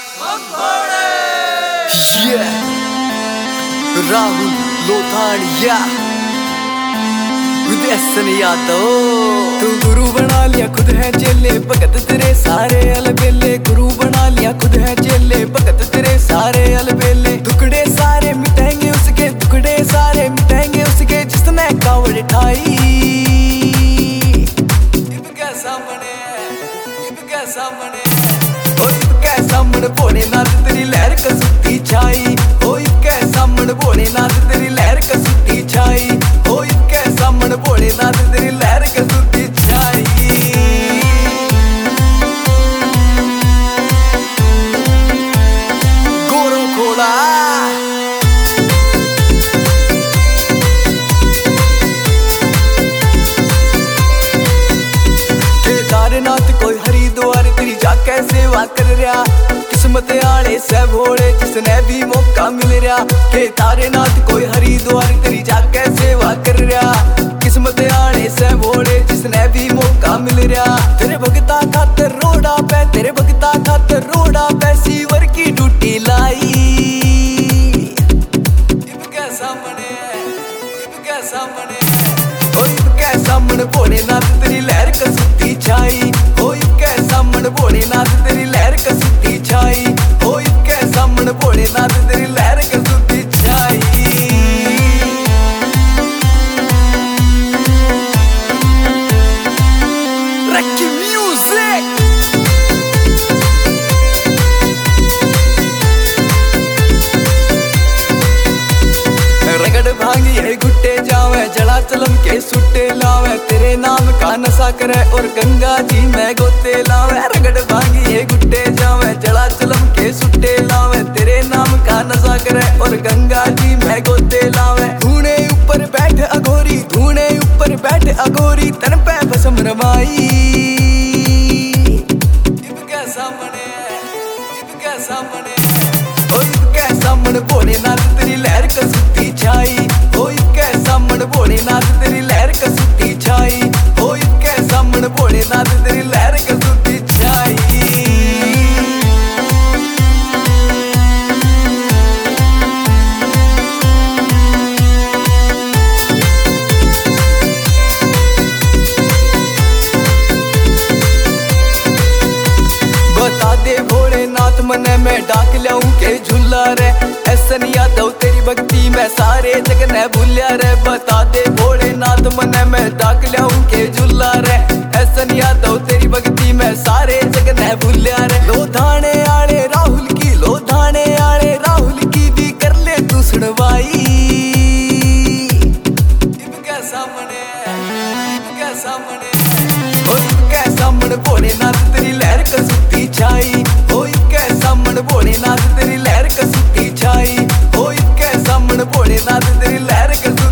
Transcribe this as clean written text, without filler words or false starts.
राहुल लोथाड़िया यादव। तू गुरु बना लिया खुद है चेले, भगत तेरे सारे अलबेले। गुरु बना लिया खुद है चेले, भगत तेरे सारे अलबेले। टुकड़े सारे मिटाएंगे उसके, टुकड़े सारे मिटाएंगे उसके, जिसने कावड़ ठाई। इब के सामने, इब के सामने, ओ इब के सामने भोलेनाथ तेरी लहर कसुती छाई। ओ इब के सामने भोलेनाथ तेरी लहर कसुती छाई। ओ इब के सामने भोलेनाथ तेरी लहर कसुती छाई। गोरो घोड़ा केदारनाथ कोई हरिद्वार तेरी जाके सेवा कर रहा। किस्मत आले से भोले जिसने भी मौका मिल रहा। केदारनाथ कोई हरिद्वार तेरी जाके सेवा कर रहा। किस्मत आले से भोले जिसने भी मौका मिल रहा। तेरे भगता खातर रोड़ा पे, तेरे भगता खातर रोड़ा पे सीवर की ड्यूटी लाई। इब के सामने, इब के सामने, ओ इब के सामने भोलेनाथ तेरी लहर कसुती छाई। ओ इब के सामने भोलेनाथ तेरी लहर कसुती छाई। ओ इब के सामने भोलेनाथ तेरी लहर कसुती छाई। रखी म्यूजिक रगड़ भांगी है गुट्टे जावे, जड़ा चलम के सुट्टे लावे। तेरे नाम का नशा करे और गंगा जी में गोते लावे। रगड़ भांगी है गुट्टे जावे, जड़ा चलम के सुट्टे लावे। तेरे नाम का नशा करे और गंगा जी में गोते लावे। धूने ऊपर बैठ अघोरी, धूने ऊपर बैठ अघोरी, तन पे भस्म रमाई। इब के सामने, इब के सामने, ओ इब के सामने भोलेनाथ तेरी लहर कसुती छाई। ओ इब के सामने भोलेनाथ तेरी लहर कसुती छाई। ओ इब के सामने भोलेनाथ तेरी लहर कसुती छाई। बता दे भोलेनाथ मने मैं डाक लियाऊं के झूला रे। ऐसन यादव तेरी भक्ति में सारे जग ने भूलिया रे। बता दे भोलेनाथ मने मैं डाक लियाऊं के झूला रे। ऐसन यादव तेरी भक्ति में सारे जग ने भूलिया रे। लोधाने आले राहुल की, लोधाने आले राहुल की भी कर ले तू सुनवाई। इब के सामने, इब के सामने, ओ इब के सामने भोलेनाथ तेरी लहर कसुती छाई। ओ इब के सामने भोलेनाथ तेरी लहर कसुती छाई। ओ इब के सामने भोलेनाथ तेरी लहर कसुती